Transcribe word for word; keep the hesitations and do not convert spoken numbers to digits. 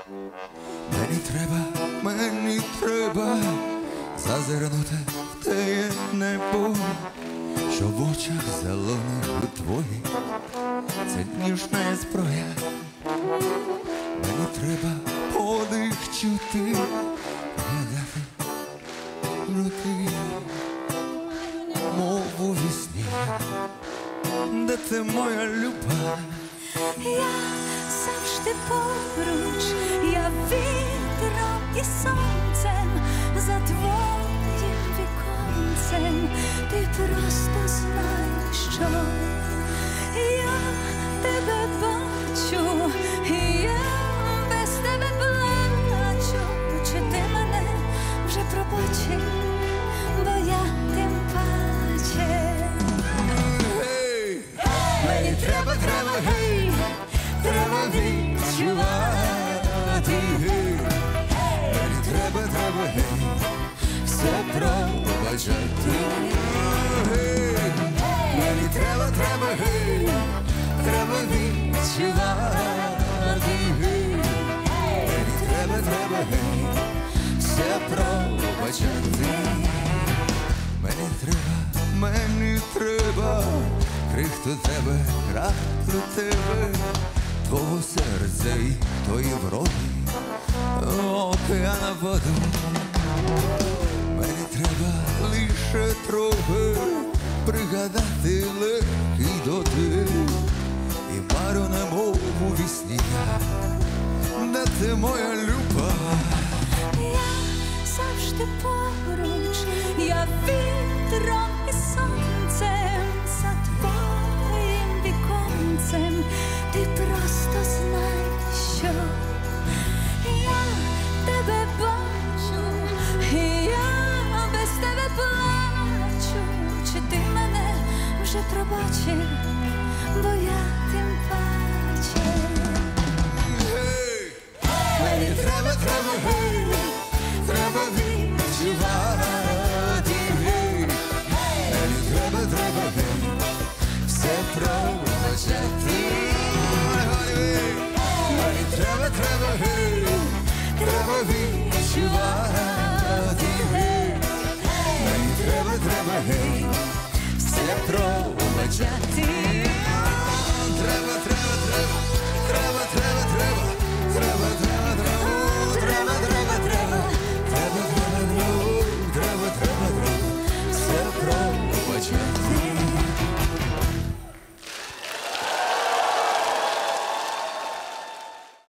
Мені треба, мені треба зазирнути в те небо, що в очах зелених у твоїх це ніжна зброя. Мені треба подих чути, глядати руки, мов у вісні. Де ти, моя люба? Я завжди поруч, я вітром і сонцем, за твоїм віконцем. Ти просто знай, що я тебе бачу, і я без тебе плачу. Чи ти мене вже пробачив, бо я тим паче. Мені треба, треба, гей, треба відчувати, гей. Мені треба, треба, гей, все пробачати, гей. Мені треба, треба, гей, треба відчувати, гей. Мені треба, треба, гей, все пробачати. Мені треба, мені треба крихту тебе, крахту тебе, твого серця і тої вроди, океана воду. Мені треба лише трохи пригадати легкий дотик і пару немов у вісні. Де ти, моя люба? Я завжди поруч, я вітром і сонцем, за твоїм віконцем. Ти просто знай, що я тебе бачу, і я без тебе плачу. Чи ти мене вже пробачив, бо я тим паче. Гей! Мені треба, треба, гей, треба відчувати, гей. Мені треба, треба, гей, все пробачати. Мені треба, треба, гей, треба відчувати.